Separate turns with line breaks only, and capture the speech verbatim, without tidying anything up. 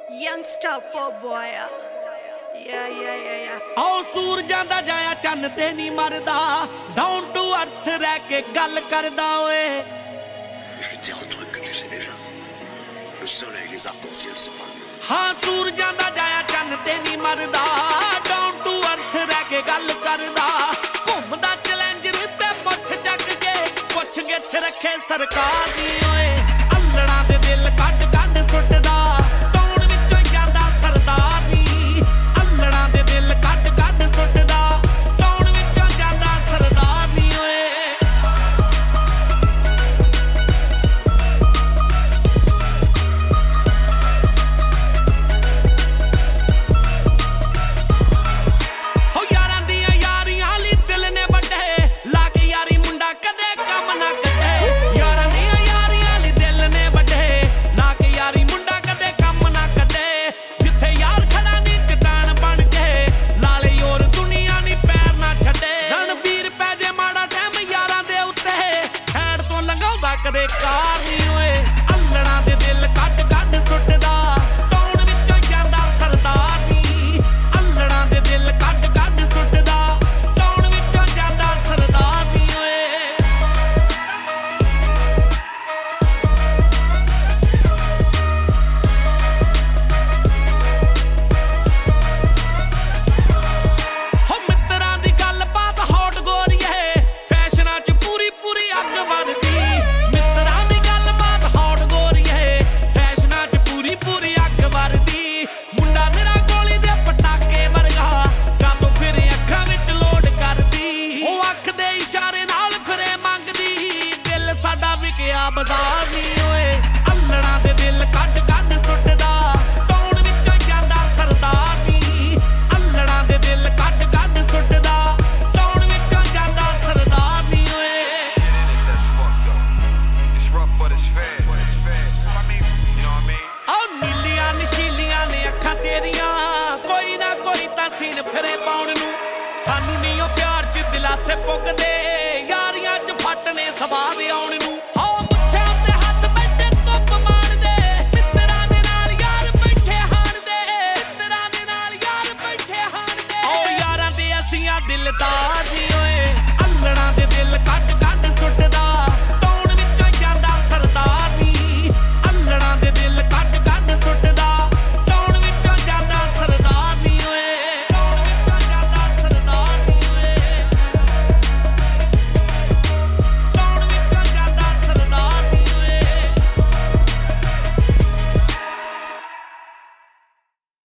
Youngster pop boy. Yeah, yeah, yeah, yeah.
ਆਓ ਸੂਰਜਾਂ ਦਾ ਜਾਇਆ ਚੰਨ ਤੇ ਨਹੀਂ ਮਰਦਾ ਡਾਊਨ ਟੂ ਅਰਥ ਰਹਿ ਕੇ ਗੱਲ ਕਰਦਾ ਓਏ
Je vais te dire un truc que tu sais déjà. Le soleil, les arcs-en-ciel, c'est pas le même.
ਹਾਂ ਸੂਰਜਾਂ ਦਾ ਜਾਇਆ ਚੰਨ ਤੇ ਨਹੀਂ ਮਰਦਾ ਡਾਊਨ ਟੂ ਅਰਥ ਰਹਿ ਕੇ ਗੱਲ ਕਰਦਾ ਘੁੰਮਦਾ ਚੈਲੰਜਰ ਤੇ ਮੁੱਛ ਚੱਕ ਕੇ ਪੁੱਛ ਗਿੱਛ ਰੱਖੇ ਸਰਕਾਰ ਦੀ ਓਏ ਅਲੜਾਂ ਦੇ ਦਿਲ ਕੱਢ ਕੱਢ ਸੁੱਟਦਾ ਟੌਣ ਵਿੱਚੋਂ ਜਾਂਦਾ ਸਰਦਾਰ ਨੀ ਅਲੜਾਂ ਦੇ ਦਿਲ ਕੱਢ ਕੱਢ ਸੁੱਟਦਾ ਟੌਣ ਵਿੱਚੋਂ ਜਾਂਦਾ ਸਰਦਾਰ ਨੀ ਓਏ ਹੋ ਯਾਰਾਂ ਦੀਆਂ ਯਾਰੀਆਂ ਲਈ ਦਿਲ ਨੇ ਵੱਡੇ ਲਾ ਕੇ ਯਾਰੀ ਮੁੰਡਾ ਕਦੇ ਕੰਮ ਨਾ ਕੱਢੇ ਯਾਰਾਂ ਦੀਆਂ ਯਾਰੀਆਂ ਲਈ ਦਿਲ ਨੇ ਵੱਡੇ ਲਾ ਕੇ ਯਾਰੀ ਮੁੰਡਾ ਕਦੇ ਕੰਮ ਨਾ ਕੱਢੇ ਜਿੱਥੇ ਯਾਰ ਖੜਾ ਨੀ ਚਟਾਨ ਬਣ ਕੇ ਲਾਲੇ ਯੋਰ ਦੁਨੀਆ ਨੀ ਪੈਰ ਨਾ ਛੱਡੇ ਰਣਵੀਰ ਪੈ ਜੇ ਮਾੜਾ ਟਾਈਮ ਯਾਰਾਂ ਦੇ ਉੱਤੇ ਸਾਈਡ ਤੋਂ ਲੰਘਾਉਂਦਾ ਕਦੇ ਕਾਰ ਨੀ ਓਏ ਅਲੜਾਂ ਦੇ ਦਿਲ ਕੱਢ ਕੱਢ ਸੁੱਟਦਾ ਟੌਣ ਵਿੱਚੋਂ ਜਾਂਦਾ ਸਰਦਾਰ ਨੀ ਅਲੜਾਂ ਦੇ ਦਿਲ ਕੱਢ ਕੱਢ ਸੁੱਟਦਾ ਟੌਣ ਵਿੱਚੋਂ ਜਾਂਦਾ ਸਰਦਾਰ ਨੀ ਓਏ ਹੋ ਮਿੱਤਰਾਂ ਦੀ ਗੱਲ ਬਾਤ ਹੌਟ ਗੋਰੀਏ ਫੈਸ਼ਨਾਂ 'ਚ ਪੂਰੀ ਪੂਰੀ ਅੱਗ ਵੱਧਦੀ ਮਿੱਤਰਾਂ ਦੀ ਗੱਲ ਬਾਤ ਹੌਟ ਗੋਰੀਏ ਫੈਸ਼ਨਾਂ 'ਚ ਪੂਰੀ ਪੂਰੀ ਅੱਗ ਵੱਧਦੀ ਮੁੰਡਾ ਤੇਰਾ ਗੋਲੀ ਦੇ ਪਟਾਕੇ ਵਰਗਾ ਕਾਤੋਂ ਫਿਰੇ ਅੱਖਾਂ ਵਿੱਚ ਲੋਡ ਕਰਦੀ ਉਹ ਅੱਖ ਦੇ ਇਸ਼ਾਰੇ ਨਾਲ ਫਿਰੇ ਮੰਗਦੀ ਦਿਲ ਸਾਡਾ ਵਿਕਿਆ ਬਾਜ਼ਾਰ ਨੀ ਓਏ ਅਲੜਾਂ ਦੇ ਦਿਲ ਕੱਢ ਕੱਢ ਸੁੱਟਦਾ ਟੌਣ ਵਿੱਚੋਂ ਜਾਂਦਾ ਸਰਦਾਰ ਨੀ ਅਲੜਾਂ ਦੇ ਦਿਲ ਕੱਢ ਕੱਢ ਸੁੱਟਦਾ ਟੌਣ ਵਿੱਚੋਂ ਜਾਂਦਾ ਸਰਦਾਰ ਨੀ ਓਏ
It's rough, but it's fair. But it's fair. I mean, you know what I mean?
ਆਹ ਨੀਲੀਆਂ ਨਸ਼ੀਲੀਆਂ ਨੇ ਅੱਖਾਂ ਤੇਰੀਆਂ ਕੋਈ ਨਾ ਕੋਈ ਤਾਂ ਸੀਨ ਫਿਰੇ ਪਾਉਣ ਨੂੰ ਸਾਨੂੰ ਨੀ ਉਹ ਪਿਆਰ 'ਚ ਦਿਲਾਸੇ ਪੁੱਗਦੇ ਯਾਰੀਆਂ 'ਚ ਫੱਟ ਨੇ ਸਵਾਦ